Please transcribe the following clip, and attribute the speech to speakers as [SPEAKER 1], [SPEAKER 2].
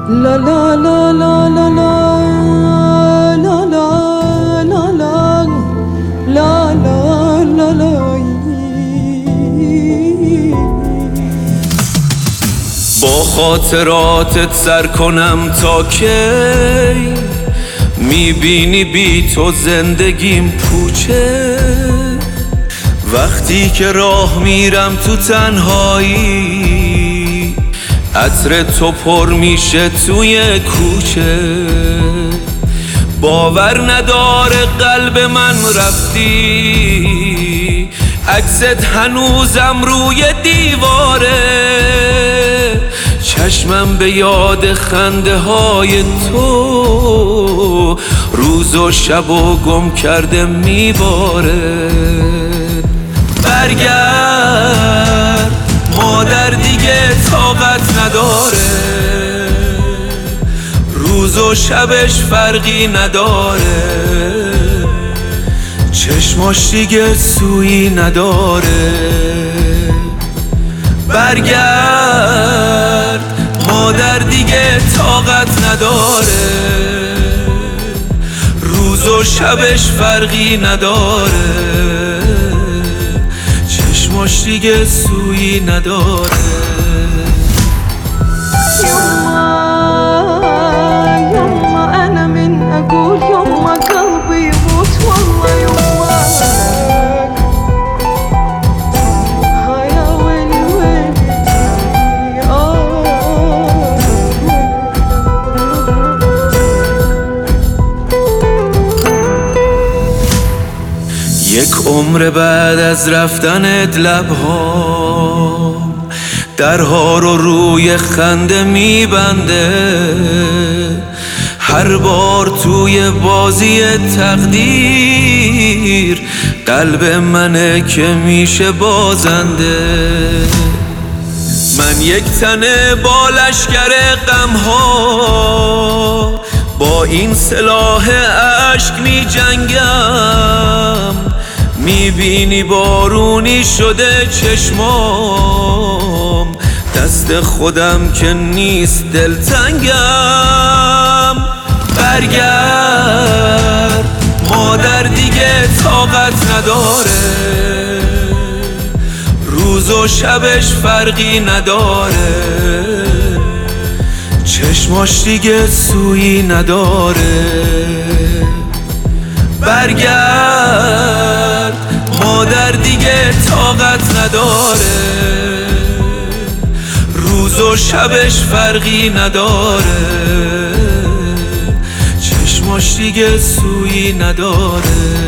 [SPEAKER 1] لا لا لا لا لا لا لا لا لا لا لا لا لا.
[SPEAKER 2] با خاطراتت سر کنم تا کی؟ میبینی بی تو زندگیم پوچه. وقتی که راه میرم تو تنهایی، عطر تو پر میشه توی کوچه. باور نداره قلب من رفتی، عکست هنوزم روی دیواره. چشمم به یاد خنده های تو، روز و شب و گم کرده میباره. برگرد مادر دیگه طاقت نداره، روز و شبش فرقی نداره. چشماش دیگه سویی نداره. برگرد مادر دیگه طاقت نداره، روز و شبش فرقی نداره. چشماش دیگه سویی نداره.
[SPEAKER 1] يما أنا من أقول يما قلبي يموت والله يما. يا ويلي ويلي
[SPEAKER 2] یک عمر بعد از رفتنت لبها درها رو روی خنده میبنده. هر بار توی بازی تقدیر قلب منه که میشه بازنده. من یک تنه با لشکر غمها، با این سلاح عشق می جنگم. میبینی بارونی شده چشمام، دست خودم که نیست دلتنگم. برگرد مادر دیگه طاقت نداره، روز و شبش فرقی نداره. چشماش دیگه سویی نداره. برگرد مادر دیگه طاقت نداره، روز و شبش فرقی نداره. چشماش دیگه سویی نداره.